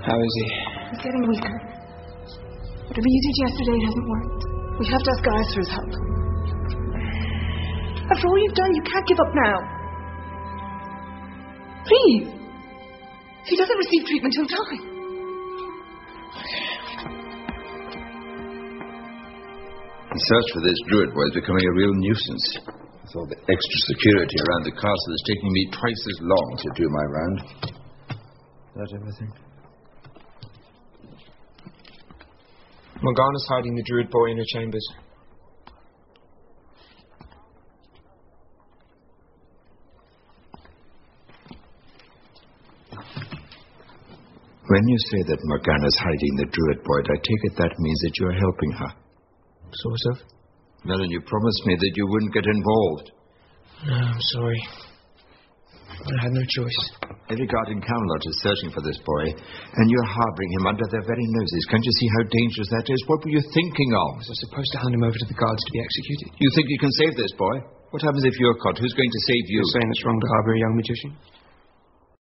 How is he? He's getting weaker. Whatever you did yesterday hasn't worked. We have to ask Gaius for his help. After all you've done, you can't give up now. Please. If he doesn't receive treatment, he'll die. The search for this druid boy is becoming a real nuisance. With all the extra security around the castle, it's taking me twice as long to do my round. That everything? Morgana's hiding the druid boy in her chambers. When you say that Morgana's hiding the druid boy, I take it that means that you're helping her. Sort of. Well, and you promised me that you wouldn't get involved. No, I'm sorry. I had no choice. Every guard in Camelot is searching for this boy, and you're harbouring him under their very noses. Can't you see how dangerous that is? What were you thinking of? Was I supposed to hand him over to the guards to be executed? You think you can save this boy? What happens if you're caught? Who's going to save you? You're saying it's wrong to harbour a young magician?